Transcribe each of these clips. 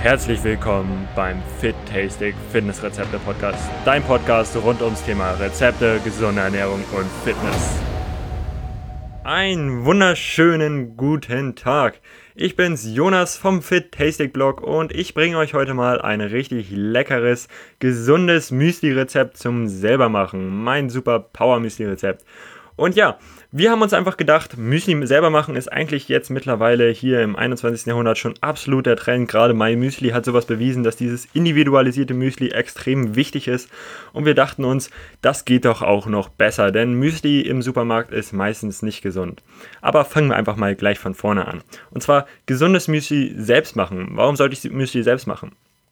herzlich willkommen beim Fit Tastic Fitness Rezepte Podcast. Dein Podcast rund ums Thema Rezepte, gesunde Ernährung und Fitness. Einen wunderschönen guten Tag. Ich bin's, Jonas vom Fit Tastic Blog und ich bringe euch heute mal ein richtig leckeres, gesundes Müsli-Rezept zum selbermachen. Mein super Power Müsli-Rezept. Und ja, wir haben uns einfach gedacht, Müsli selber machen ist eigentlich jetzt mittlerweile hier im 21. Jahrhundert schon absolut der Trend. Gerade My Müsli hat sowas bewiesen, dass dieses individualisierte Müsli extrem wichtig ist. Und wir dachten uns, das geht doch auch noch besser, denn Müsli im Supermarkt ist meistens nicht gesund. Aber fangen wir einfach mal gleich von vorne an. Und zwar gesundes Müsli selbst machen. Warum sollte ich Müsli selbst machen?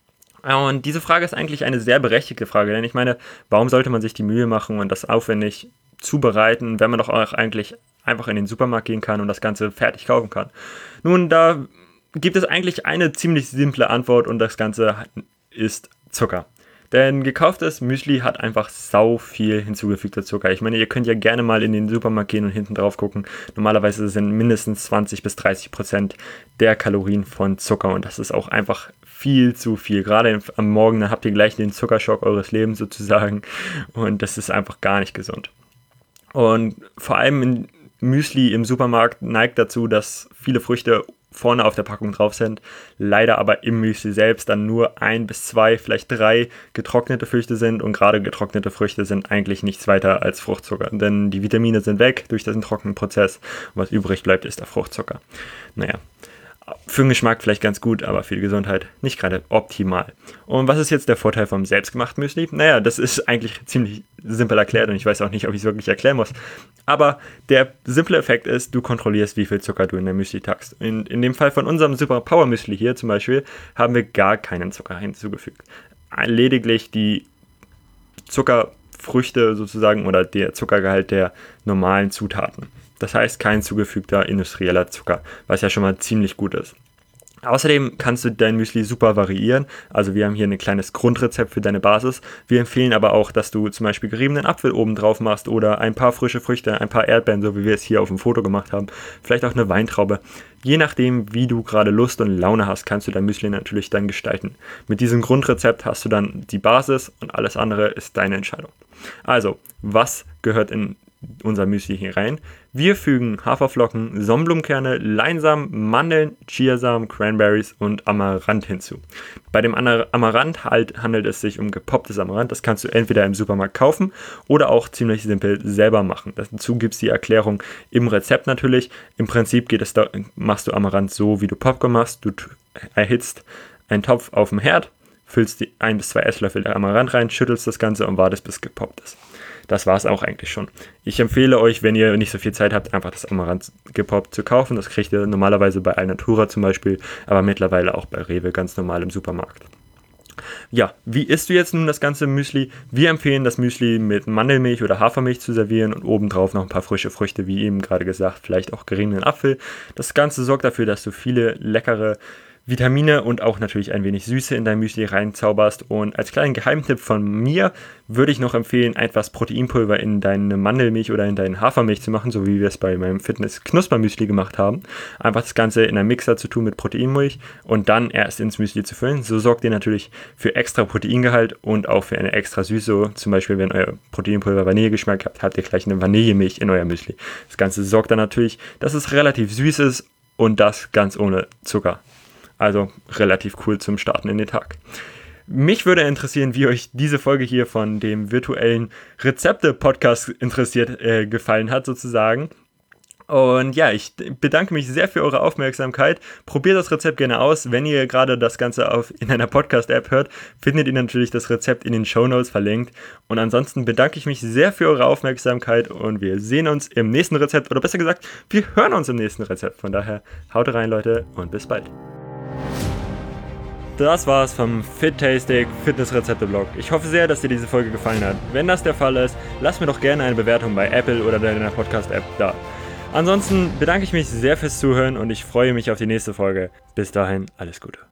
Und diese Frage ist eigentlich eine sehr berechtigte Frage, denn ich meine, warum sollte man sich die Mühe machen und das aufwendig zubereiten, wenn man doch auch eigentlich einfach in den Supermarkt gehen kann und das Ganze fertig kaufen kann? Nun, da gibt es eigentlich eine ziemlich simple Antwort und das Ganze ist Zucker. Denn gekauftes Müsli hat einfach sau viel hinzugefügter Zucker. Ich meine, ihr könnt ja gerne mal in den Supermarkt gehen und hinten drauf gucken. Normalerweise sind mindestens 20-30% der Kalorien von Zucker und das ist auch einfach viel zu viel. Gerade am Morgen, dann habt ihr gleich den Zuckerschock eures Lebens sozusagen und das ist einfach gar nicht gesund. Und vor allem in Müsli im Supermarkt neigt dazu, dass viele Früchte vorne auf der Packung drauf sind, leider aber im Müsli selbst dann nur 1 bis 2, vielleicht 3 getrocknete Früchte sind und gerade getrocknete Früchte sind eigentlich nichts weiter als Fruchtzucker, denn die Vitamine sind weg durch diesen Trockenprozess und was übrig bleibt ist der Fruchtzucker. Naja, für den Geschmack vielleicht ganz gut, aber für die Gesundheit nicht gerade optimal. Und was ist jetzt der Vorteil vom selbstgemachten Müsli? Naja, das ist eigentlich ziemlich simpel erklärt und ich weiß auch nicht, ob ich es wirklich erklären muss. Aber der simple Effekt ist, du kontrollierst, wie viel Zucker du in der Müsli tackst. In dem Fall von unserem Super Power Müsli hier zum Beispiel haben wir gar keinen Zucker hinzugefügt. Lediglich die Zuckerfrüchte sozusagen oder der Zuckergehalt der normalen Zutaten. Das heißt, kein zugefügter industrieller Zucker, was ja schon mal ziemlich gut ist. Außerdem kannst du dein Müsli super variieren. Also wir haben hier ein kleines Grundrezept für deine Basis. Wir empfehlen aber auch, dass du zum Beispiel geriebenen Apfel oben drauf machst oder ein paar frische Früchte, ein paar Erdbeeren, so wie wir es hier auf dem Foto gemacht haben. Vielleicht auch eine Weintraube. Je nachdem, wie du gerade Lust und Laune hast, kannst du dein Müsli natürlich dann gestalten. Mit diesem Grundrezept hast du dann die Basis und alles andere ist deine Entscheidung. Also, was gehört in unser Müsli hier rein? Wir fügen Haferflocken, Sonnenblumenkerne, Leinsamen, Mandeln, Chiasamen, Cranberries und Amaranth hinzu. Bei dem Amaranth handelt es sich um gepopptes Amaranth. Das kannst du entweder im Supermarkt kaufen oder auch ziemlich simpel selber machen. Dazu gibt es die Erklärung im Rezept natürlich. Im Prinzip machst du Amaranth so, wie du Popcorn machst. Du erhitzt einen Topf auf dem Herd, füllst 1 bis 2 Esslöffel der Amaranth rein, schüttelst das Ganze und wartest, bis gepoppt ist. Das war es auch eigentlich schon. Ich empfehle euch, wenn ihr nicht so viel Zeit habt, einfach das Amaranth gepoppt zu kaufen. Das kriegt ihr normalerweise bei Alnatura zum Beispiel, aber mittlerweile auch bei Rewe ganz normal im Supermarkt. Ja, wie isst du jetzt nun das ganze Müsli? Wir empfehlen das Müsli mit Mandelmilch oder Hafermilch zu servieren und obendrauf noch ein paar frische Früchte, wie eben gerade gesagt, vielleicht auch geriebenen Apfel. Das Ganze sorgt dafür, dass du viele leckere Vitamine und auch natürlich ein wenig Süße in dein Müsli reinzauberst. Und als kleinen Geheimtipp von mir würde ich noch empfehlen, etwas Proteinpulver in deine Mandelmilch oder in deine Hafermilch zu machen, so wie wir es bei meinem Fitness-Knusper-Müsli gemacht haben. Einfach das Ganze in einem Mixer zu tun mit Proteinmilch und dann erst ins Müsli zu füllen. So sorgt ihr natürlich für extra Proteingehalt und auch für eine extra Süße. Zum Beispiel, wenn euer Proteinpulver Vanillegeschmack habt, habt ihr gleich eine Vanillemilch in euer Müsli. Das Ganze sorgt dann natürlich, dass es relativ süß ist und das ganz ohne Zucker. Also relativ cool zum Starten in den Tag. Mich würde interessieren, wie euch diese Folge hier von dem virtuellen Rezepte-Podcast gefallen hat sozusagen. Und ja, ich bedanke mich sehr für eure Aufmerksamkeit. Probiert das Rezept gerne aus. Wenn ihr gerade das Ganze in einer Podcast-App hört, findet ihr natürlich das Rezept in den Shownotes verlinkt. Und ansonsten bedanke ich mich sehr für eure Aufmerksamkeit und wir sehen uns im nächsten Rezept. Oder besser gesagt, wir hören uns im nächsten Rezept. Von daher, haut rein, Leute, und bis bald. Das war's vom Fit Tastic Fitness Rezepte Blog. Ich hoffe sehr, dass dir diese Folge gefallen hat. Wenn das der Fall ist, lass mir doch gerne eine Bewertung bei Apple oder deiner Podcast-App da. Ansonsten bedanke ich mich sehr fürs Zuhören und ich freue mich auf die nächste Folge. Bis dahin, alles Gute.